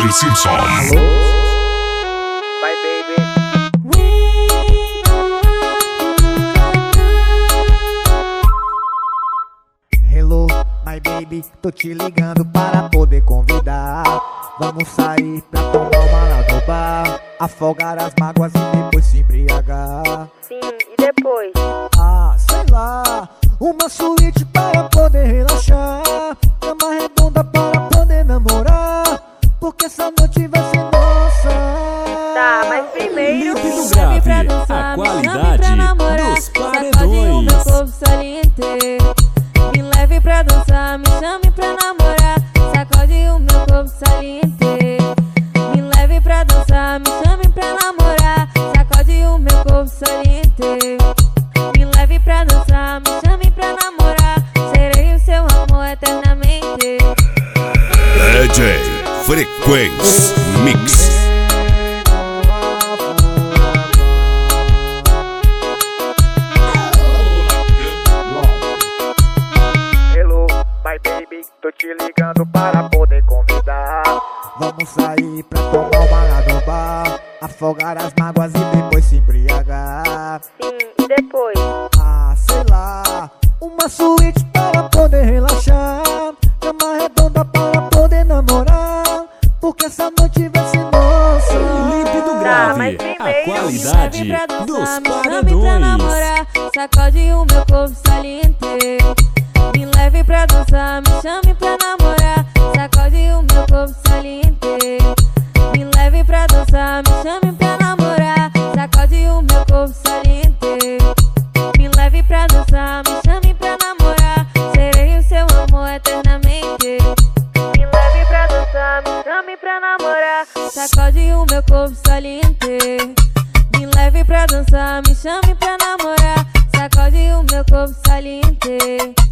Mr. Simpson. Vai, baby. Hello, my baby, tô te ligando para poder convidar. Vamos sair pra tomar uma lá no bar, afogar as mágoas e depois se embriagar. Sim, e depois? Ah, sei lá, uma suíte para poder relaxar, cama redonda para poder namorar, porque essa noite vai ser nossa. Tá, mas primeiro Líquido Grave, a qualidade dos paredões. Meu corpo saliente, me leve pra dançar, me chame pra namorar. Sacode o meu corpo saliente, me leve pra dançar, me chame pra namorar. Sacode o meu corpo saliente, me leve pra dançar, me chame pra namorar. Serei o seu amor eternamente. DJ Frequência Mix. Hello, my baby, tô te ligando para poder convidar. Vamos sair pra tomar uma lá no bar, afogar as mágoas e depois se embriagar. sim, e depois? Ah, sei lá, uma suíte para poder relaxar, cama redonda para poder namorar, porque essa noite vai ser nossa. Líquido Tá, mas Grave, a primeiro qualidade Me leve pra dos dançar, me chame pra paredões. namorar. Sacode o meu corpo saliente, me leve pra dançar, me chame pra namorar. Sacode o meu corpo saliente, me leve pra dançar, me chame pra namorar. Sacode o meu corpo saliente, me leve pra dançar, me chame pra namorar. Serei o seu amor eternamente. Me leve pra dançar, me chame pra namorar. Sacode o meu corpo saliente, me leve pra dançar, me chame pra namorar. Sacode o meu corpo saliente,